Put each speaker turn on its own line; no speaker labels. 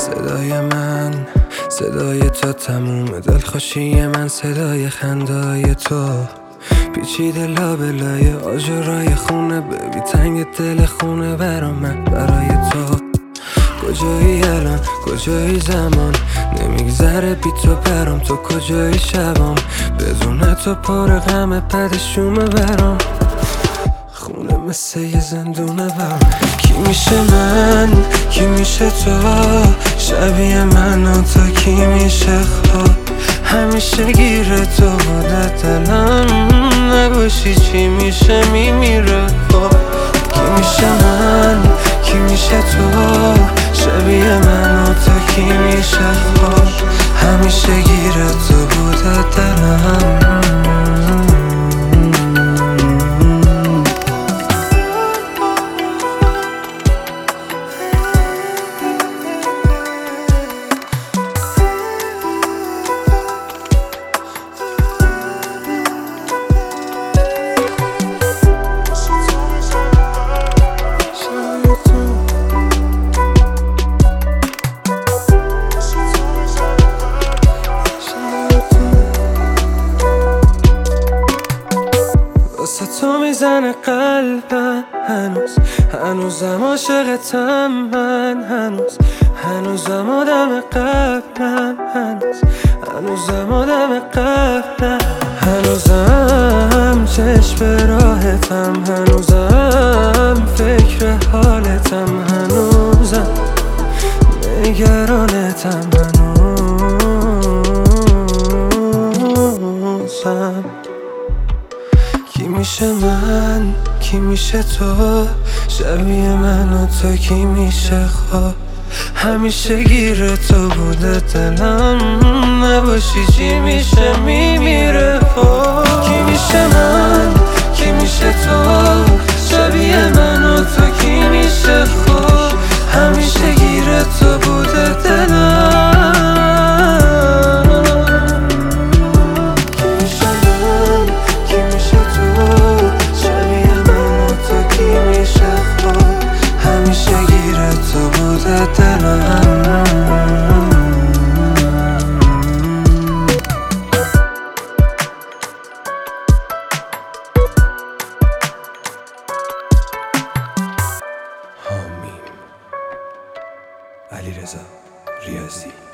صدای من، صدای تو تموم دلخوشی من، صدای خندای تو پیچیده لابلای آجرای خونه، ببی تنگ دل خونه برا من، برای تو. کجایی الان، کجایی زمان، نمیگذره بی تو برام، تو کجایی شبام، بدون تو پر غم پدشومه برام، خونه مثل یه زندونه برام. کی میشه من، کی میشه تو، شبیه من و تو کی میشه خواب، همیشه گیره تو بوده دلم، نباشی چی میشه میمیره خواب. کی میشه من، کی میشه تو، شبیه من و تو کی میشه خواب، همیشه گیره تو بوده دلم. واسه تو میزنه قلبم هنوزم عاشقتم من، هنوزم آدم قبلم، هنوزم آدم قبلم، هنوزم چشم به راهتم، هنوزم فکر حالتم، هنوزم نگرانتم، هنوزم. کی میشه من، کی میشه تو، شبیه من و تو کی میشه خواب، همیشه گیره تو بوده دلم، نباشی چی میشه میمیره خواب. کی میشه من، کی میشه تو، شبیه من و تو کی میشه خواب، همیشه گیره تو بوده دلم. علیرضا ریاضی.